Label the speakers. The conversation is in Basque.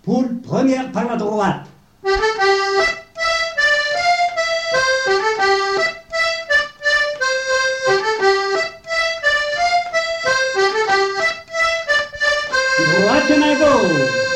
Speaker 1: pour première par la droite. Droite à gauche.